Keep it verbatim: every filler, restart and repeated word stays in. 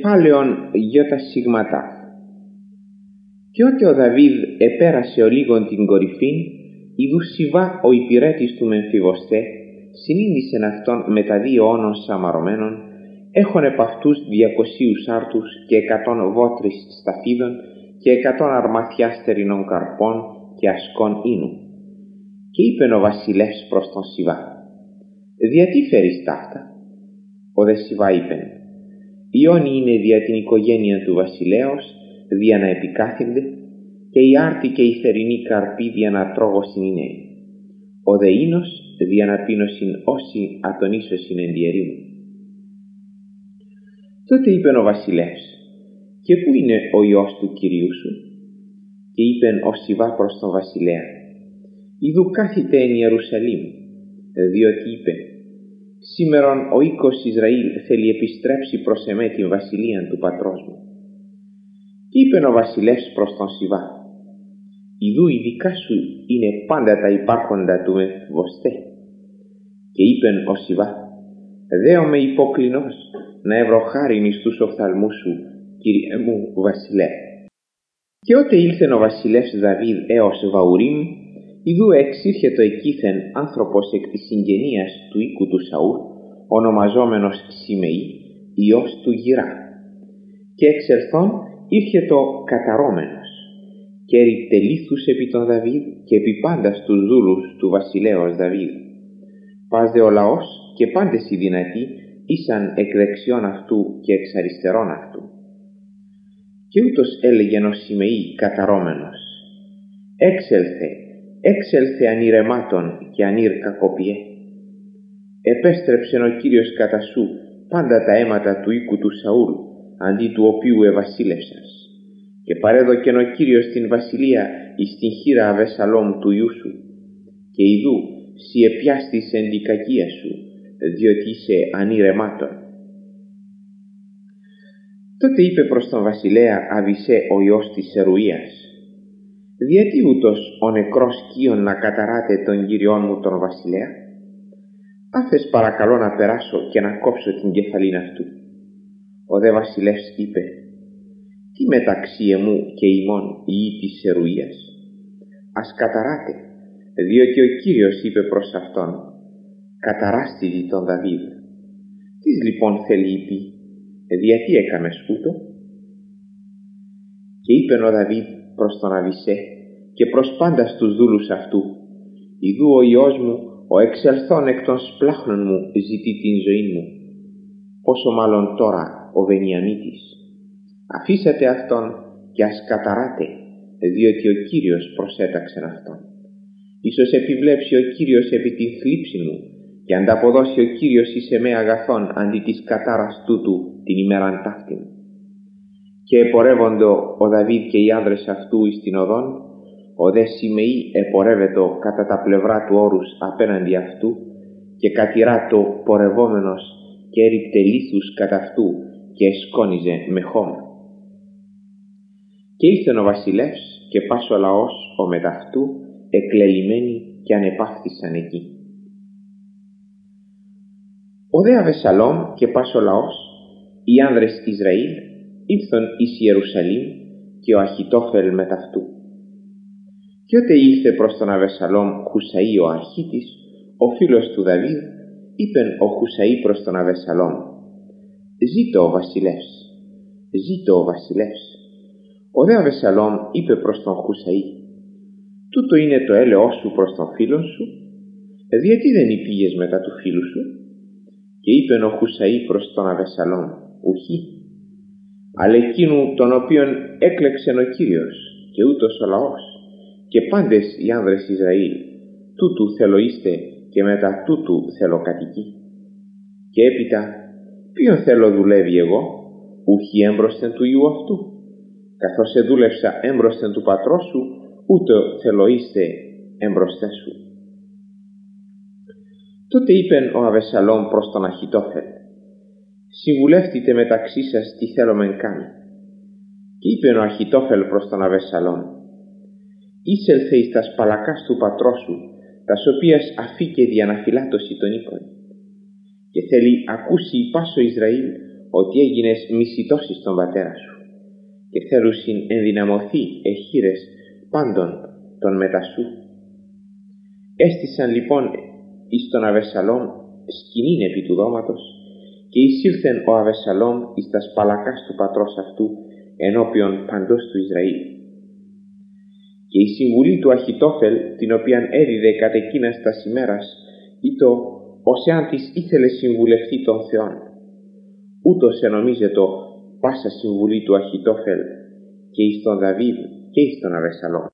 Κεφάλαιον γιώτα σιγματά. Και ότε ο Δαβίδ επέρασε ο λίγον την κορυφήν, ιδού Σιβά ο υπηρέτης του Μεμφιβοστέ συνήντησεν αυτόν με τα δύο όνων σαμαρωμένων, έχων επ' αυτούς διακοσίους άρτους και εκατόν βότρις σταφίδων και εκατόν αρμαθιά στερινών καρπών και ασκών ίνου. Και είπεν ο βασιλεύς προς τον Σιβά, «Δια τι φέρεις ταύτα?» Ο δε Σιβά είπεν, «Οι όνοι είναι δια την οικογένεια του βασιλέως, δια να επικάθενται, και η άρτη και η θερινή καρπή δια να τρώγωσιν είναι. Ο δε ίνος δια να πίνωσιν όσοι ατονίσωσιν εν τη ερήμου». Τότε είπεν ο βασιλεύς, «Και πού είναι ο Υιός του Κυρίου σου?» Και είπεν ο Σιβά προς τον βασιλέα, «Ιδού κάθητε εν Ιερουσαλήμ, διότι είπε, σήμερον ο οίκος Ισραήλ θέλει επιστρέψει προς εμέ την βασιλείαν του πατρός μου». Και είπεν ο βασιλεύς προς τον Σιβά, «Ιδού η δικά σου είναι πάντα τα υπάρχοντα του Μεμφιβοστέ». Και είπεν ο Σιβά, «Δέομαι υποκλινός να εύρω χάριν εις τους οφθαλμούς σου, Κύριε μου βασιλεύ». Και ότε ήλθεν ο βασιλεύς Δαβίδ έως Βαουρίμ, ιδού εξήρχετο εκείθεν άνθρωπος εκ της συγγενείας του οίκου του Σαούλ, ονομαζόμενος Σιμεή, υιός του Γυρά. Και εξελθόν ήρχετο καταρώμενος, και έριπτε λίθους επί τον Δαβίδ και επί πάντας τους δούλους του βασιλέως Δαβίδ. Πας δε ο λαός και πάντες οι δυνατοί ήσαν εκ δεξιών αυτού και εξ αριστερών αυτού. Και ούτως έλεγεν ο Σιμεή καταρώμενος, «Έξελθε, έξελθε ανηρεμάτων και ανήρ κακοποιέ. Επέστρεψεν ο Κύριος κατά σου πάντα τα αίματα του οίκου του Σαούλ, αντί του οποίου ευασίλευσας, και παρέδωκεν ο Κύριος την βασιλεία εις την χείρα Αβεσσαλόμ του ιού σου, και ιδού σοι επιάστης εν την κακία σου, διότι είσαι ανήρεμάτων». Τότε είπε προς τον βασιλέα Αβισέ ο υιός της Σερουίας, «Διατί ούτως ο νεκρός Κίον να καταράτε τον Κύριόν μου τον βασιλέα? Άφες παρακαλώ να περάσω και να κόψω την κεφαλήν αυτού». Ο δε βασιλεύς είπε, «Τι μεταξύ εμού και ημών η υ της Σερουίας? Ας καταράτε, διότι ο Κύριος είπε προς αυτόν, καταράστηδη τον Δαβίδ. Τις λοιπόν θέλει είπε, διατί έκαμες ούτω?» Και είπεν ο Δαβίδ προς τον Αβισέ και προς πάντας τους δούλους αυτού, «Ιδού ο Υιός μου, ο εξελθών εκ των σπλάχνων μου ζητεί την ζωή μου, πόσο μάλλον τώρα ο Βενιαμίτης. Αφήσατε αυτόν και ας καταράτε, διότι ο Κύριος προσέταξεν αυτόν. Ίσως επιβλέψει ο Κύριος επί την θλίψη μου και ανταποδώσει ο Κύριος εις εμέ αγαθόν αντί της κατάρας τούτου την ημέραν ταύτην». Και επορεύοντο ο Δαβίδ και οι άνδρες αυτού εις την οδόν, ο δε Σιμεή επορεύετο κατά τα πλευρά του όρους απέναντι αυτού και κατηράτο πορευόμενος και έριπτε λίθους κατά αυτού και εσκόνιζε με χώμα. Και ήλθεν ο βασιλεύς και πας ο λαός ο μεταυτού εκλελειμμένοι και ανεπαύθησαν εκεί. Ο δε Αβεσσαλόμ και πας ο λαός, οι άνδρες Ισραήλ, ήλθον εις Ιερουσαλήμ και ο Αχιτόφελ μεταυτού. Και ότε ήλθε προς τον Αβεσσαλόμ Χουσαΐ ο Αρχίτης, ο φίλος του Δαβίδ, είπεν ο Χουσαΐ προς τον Αβεσσαλόμ, «Ζήτω ο βασιλεύς, ζήτω ο βασιλεύς». Ο δε Αβεσσαλόμ είπε προς τον Χουσαΐ, «Τούτο είναι το έλεος σου προς τον φίλον σου, διότι δεν υπήγες μετά του φίλου σου?» Και είπεν ο Χουσαΐ προς τον Αβεσσαλόμ, «Ουχή, αλλά εκείνου τον οποίον έκλεξεν ο Κύριος και ούτως ο λαός και πάντες οι άνδρες Ισραήλ, τούτου θέλω είστε και μετά τούτου θέλω κατοικεί. Και έπειτα ποιον θέλω δουλεύει εγώ, ουχή έμπροσθεν του ιού αυτού, καθώς εδούλευσα έμπροσθεν του πατρός σου, ούτω θέλω είστε έμπροσθεν σου». Τότε είπεν ο Αβεσσαλόμ προς τον Αχιτόφελ, «Συμβουλεύτητε μεταξύ σας τι θέλομεν κάνει». Και είπεν ο Αχιτόφελ προς τον Αβεσσαλόμ, «Είσελθε εις τας παλακάς του πατρός σου, τας οποίας αφήκε δι' αναφυλάτωση τον οίκον. Και θέλει ακούσει η πάσο Ισραήλ ότι έγινες μισητός εις τον πατέρα σου και θέλουσιν ενδυναμωθεί εχείρες πάντων των μετά σου. Έστησαν λοιπόν εις τον Αβεσσαλόμ σκηνήν επί του δώματος και εισήλθεν ο Αβεσσαλόμ εις τας παλακάς του πατρός αυτού ενώπιον παντός του Ισραήλ. Και η συμβουλή του Αχιτόφελ, την οποίαν έδιδε κατ' εκείνας τας ημέρας, ήτο ως εάν της ήθελε συμβουλευτεί τον Θεόν. Ούτως ενομίζετο πάσα συμβουλή του Αχιτόφελ και εις τον Δαβίδ και εις τον Αβεσσαλόμ.